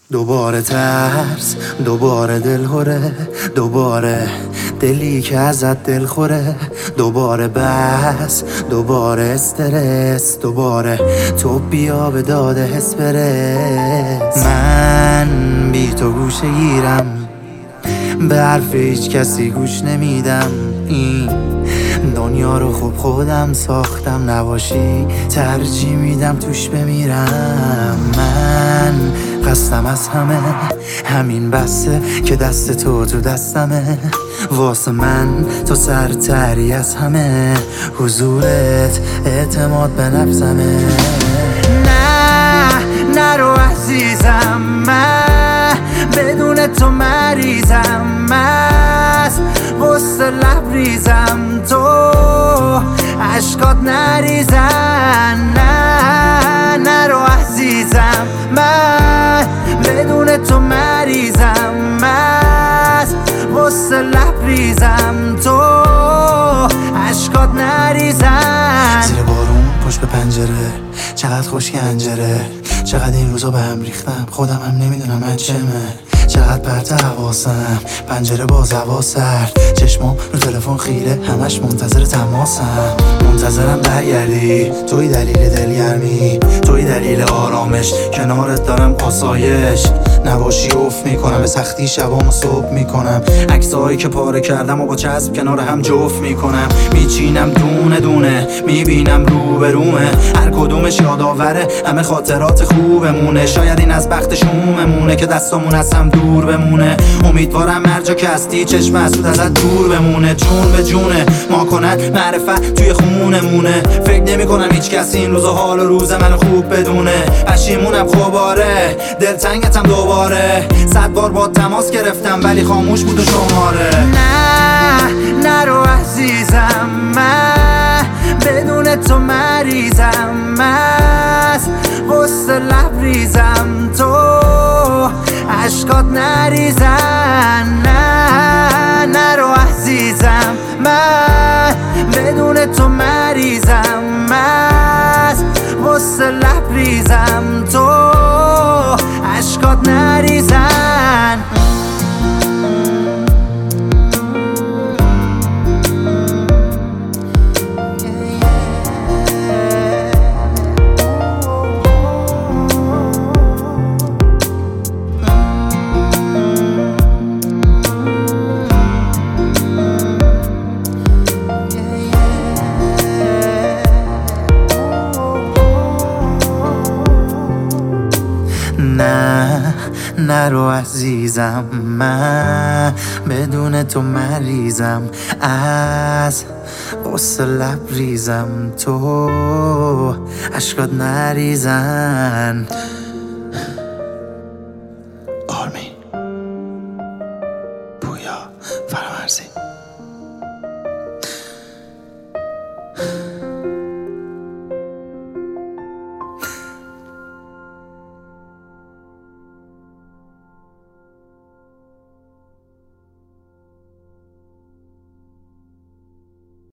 دوباره ترس، دوباره دلهوره، دوباره دلی که ازت دل خوره، دوباره بس، دوباره استرس، دوباره تو بیا به داده حس برس. من بی تو گوشه گیرم، به حرف هیچ کسی گوش نمیدم. این دنیا رو خوب خودم ساختم، نباشی ترجیح میدم توش بمیرم. من قصدم از همه همین بسته که دست تو دستمه، واسه من تو سرتری از همه، حضورت اعتماد به نفسمه. نه نرو عزیزم، من بدون تو مریضم، مست وسط لبریزم، تو عشقات نریزن. نه نرو عزیزم، من بدون تو مریضم، مست وسط لبریزم، تو عشقات نریزن. زیر بارون پشت به پنجره، چقدر خوش گنجره، چقدر این روزا به هم ریختم، خودم هم نمیدونم من چمه. چقدر پرت حواسم، پنجره باز هوا سرد، چشمام رو تلفن خیره، همش منتظر تماسم. منتظرم برگردی، توی دلیل دلگرمی، توی دلیل آرامش، کنارت دارم آسایش. نباشی افت میکنم، به سختی شبامو صبح میکنم، عکسایی که پاره کردم و با چسب کنار هم جفت میکنم. میچینم دونه دونه، میبینم رو به رومه، هر کدومش یادآوره همه خاطرات خوبمونه. شاید این از بخت شوممونه که دستامون از هم دور بمونه. امیدوارم هر جا که هستی چشم حسود ازت دور بمونه. جون به جونه ما کنن معرفت توی خونمونه، فکر نمی کنم هیچ کسی این روزا حال و روز منو خوب بدونه. پشیمونم خوباره، دلتنگتم دوباره، 100 بار با تماس گرفتم ولی خاموش بود و شماره. نه نرو عزیزم، من بدون تو مریضم، مست وسط لبریزم، تو عشقات نریزن. نه نرو عزیزم، من بدون تو مریضم، مست وسط لبریزم، تو عشقات نریزن. نه نرو عزیزم، من بدون تو مریضم، از قصه لبریزم، تو عشقات نریزن.